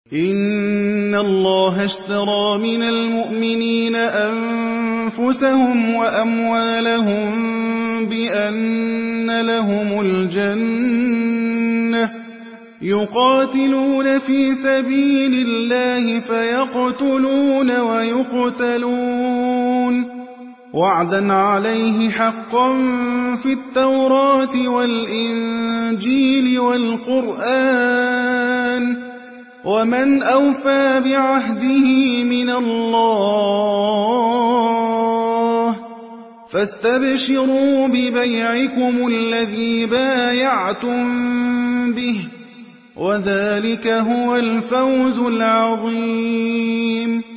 إِنَّ اللَّهَ اشْتَرَىٰ مِنَ الْمُؤْمِنِينَ أَنفُسَهُمْ وَأَمْوَالَهُم بِأَنَّ لَهُمُ الْجَنَّةَ يُقَاتِلُونَ فِي سَبِيلِ اللَّهِ فَيَقْتُلُونَ وَيُقْتَلُونَ وَعْدًا عَلَيْهِ حَقًّا فِي التَّوْرَاةِ وَالْإِنجِيلِ وَالْقُرْآنِ ۚ وَمَنْ أَوْفَىٰ بِعَهْدِهِ مِنَ اللَّهِ ۚ فَاسْتَبْشِرُوا بِبَيْعِكُمُ الَّذِي بَايَعْتُم بِهِ ۚ وَذَٰلِكَ هُوَ الْفَوْزُ الْعَظِيمُ